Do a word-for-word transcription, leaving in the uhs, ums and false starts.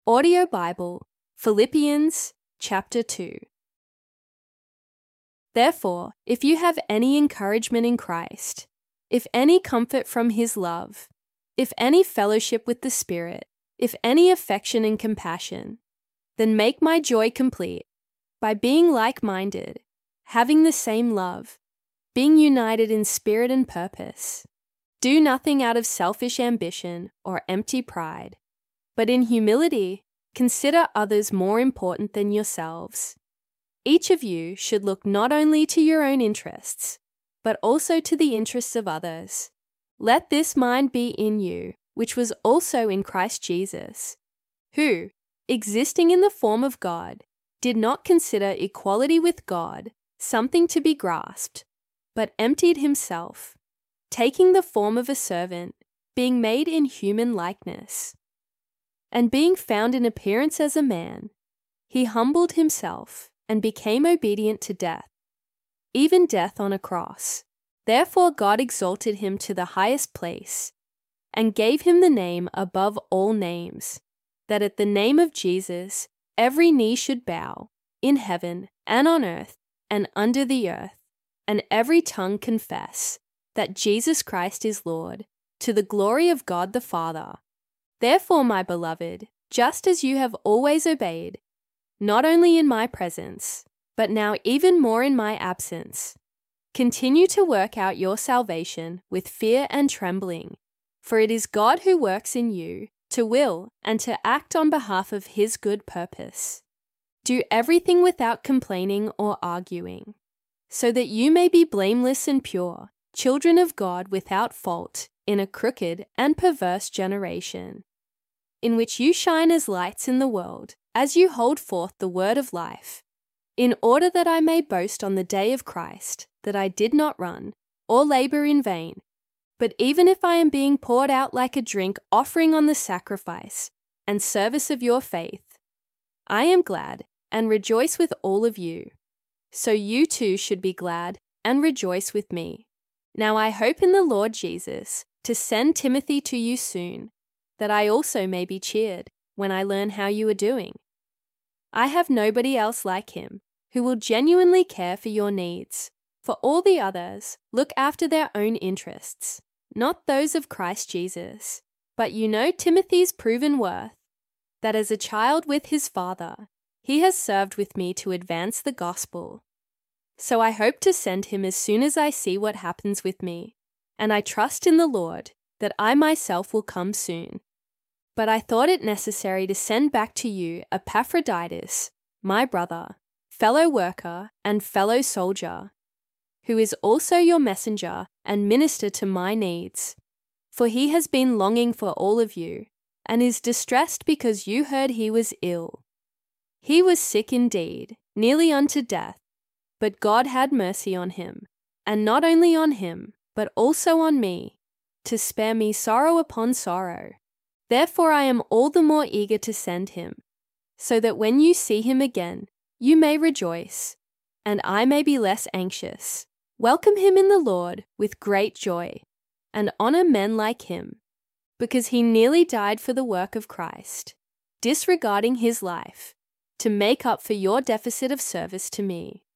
Audio Bible, Philippians chapter two. Therefore, if you have any encouragement in Christ, if any comfort from his love, if any fellowship with the Spirit, if any affection and compassion, then make my joy complete by being like-minded, having the same love, being united in spirit and purpose. Do nothing out of selfish ambition or empty pride, but in humility consider others more important than yourselves. Each of you should look not only to your own interests, but also to the interests of others. Let this mind be in you, which was also in Christ Jesus, who, existing in the form of God, did not consider equality with God something to be grasped, but emptied himself, taking the form of a servant, being made in human likeness. And being found in appearance as a man, he humbled himself and became obedient to death, even death on a cross. Therefore God exalted him to the highest place and gave him the name above all names, that at the name of Jesus every knee should bow, in heaven and on earth and under the earth, and every tongue confess that Jesus Christ is Lord, to the glory of God the Father. Therefore, my beloved, just as you have always obeyed, not only in my presence, but now even more in my absence, continue to work out your salvation with fear and trembling, for it is God who works in you to will and to act on behalf of his good purpose. Do everything without complaining or arguing, so that you may be blameless and pure, children of God without fault in a crooked and perverse generation, in which you shine as lights in the world, as you hold forth the word of life, in order that I may boast on the day of Christ that I did not run or labor in vain. But even if I am being poured out like a drink offering on the sacrifice and service of your faith, I am glad and rejoice with all of you. So you too should be glad and rejoice with me. Now I hope in the Lord Jesus to send Timothy to you soon, that I also may be cheered when I learn how you are doing. I have nobody else like him who will genuinely care for your needs, for all the others look after their own interests, not those of Christ Jesus. But you know Timothy's proven worth, that as a child with his father, he has served with me to advance the gospel. So I hope to send him as soon as I see what happens with me, and I trust in the Lord that I myself will come soon. But I thought it necessary to send back to you Epaphroditus, my brother, fellow worker and fellow soldier, who is also your messenger and minister to my needs. For he has been longing for all of you, and is distressed because you heard he was ill. He was sick indeed, nearly unto death, but God had mercy on him, and not only on him, but also on me, to spare me sorrow upon sorrow. Therefore I am all the more eager to send him, so that when you see him again, you may rejoice, and I may be less anxious. Welcome him in the Lord with great joy, and honor men like him, because he nearly died for the work of Christ, disregarding his life, to make up for your deficit of service to me.